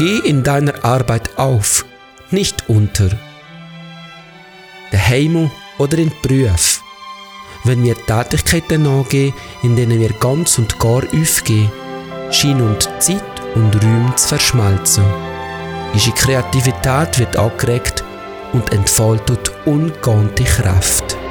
Geh in deiner Arbeit auf, nicht unter. Daheim oder in Berufen. Wenn wir Tätigkeiten nachgehen, in denen wir ganz und gar aufgehen, scheinen die Zeit und Räume zu verschmelzen. Unsere Kreativität wird angeregt und entfaltet ungeahnte Kraft.